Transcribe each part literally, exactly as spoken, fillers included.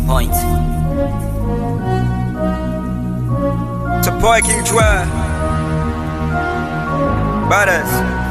Point. It's a boy King Joel. Badass.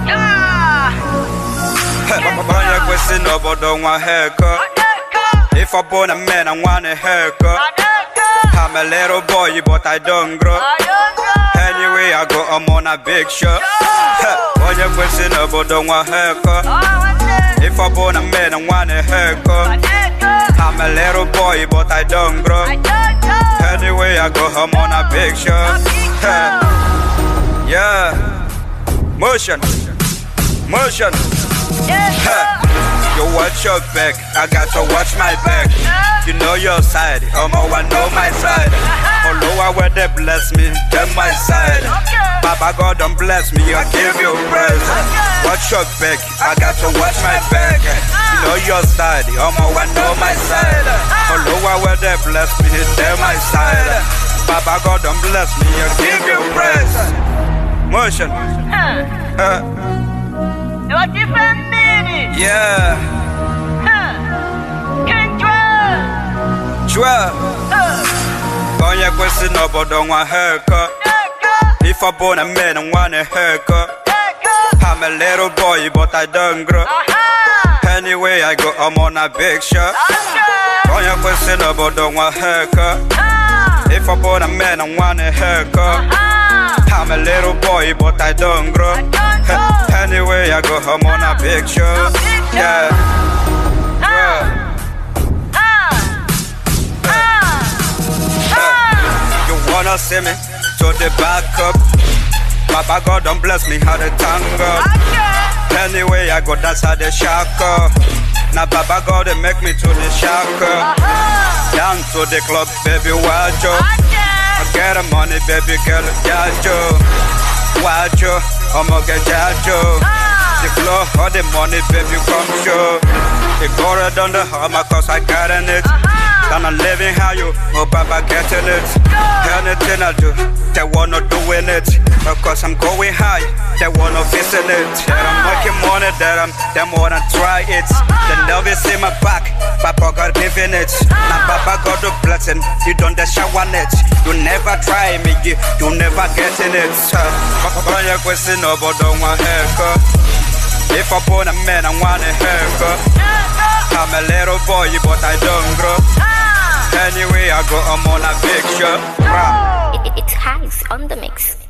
Banya kwesi no bodo nwa haircut. If I born a man, I want a haircut. I'm a little boy, but I don't grow. Anyway, I go, I'm on a big shot. Banya kwesi no bodo nwa haircut. If I born a man, I want a haircut. I'm a little boy, but I don't grow. Anyway, I go, I'm on a big shot. Yeah. Motion. Motion. You watch your back, I got to watch my back. You know your side, Omo, I know my side. Although I wear they bless me, them my side. Papa God don't bless me, I give you praise. Watch your back, I got to watch my back. You know your side, Omo, I know my side. Although I wear they bless me, them my side. Papa God don't bless me, I give you praise. Motion. Uh. What different meaning? Yeah. Huh. King Joel. Joel. Banya kwesi no bodo nwa haircut. If I born a man, I want a haircut. I'm a little boy, but I don't grow. Anyway, I go, I'm on a big shot. Banya kwesi no bodo nwa haircut. If I born a man, I want a haircut. I'm a little boy, but I don't grow. Anyway, I go home on a big show. Yeah. You wanna see me to the back up? Papa God don't bless me how the tongue up. Anyway, I go dance at the shaka. Now Papa God they make me to the shaka. Down to the club, baby, watch you. I get the money, baby girl, watch you. Watch you, I'ma get you. The flow or the money, baby, come show. The gold on the hammer, cause I got in it. And I'm living how you, oh Papa getting it. Anything I do, they wanna doing it. Of course I'm going high, they wanna visit it. That I'm making money, that I'm, they wanna try it. They never see my back, Papa God giving it. Now Papa God the blessing, you don't the shower net. You never try me, you, you never getting it. Banya kwesi no bodo nwa haircut. If I born a man, I want a haircut. I'm a little boy, but I don't grow. Anyway, I go, I'm on a big shot. It, it's Highs on the mix.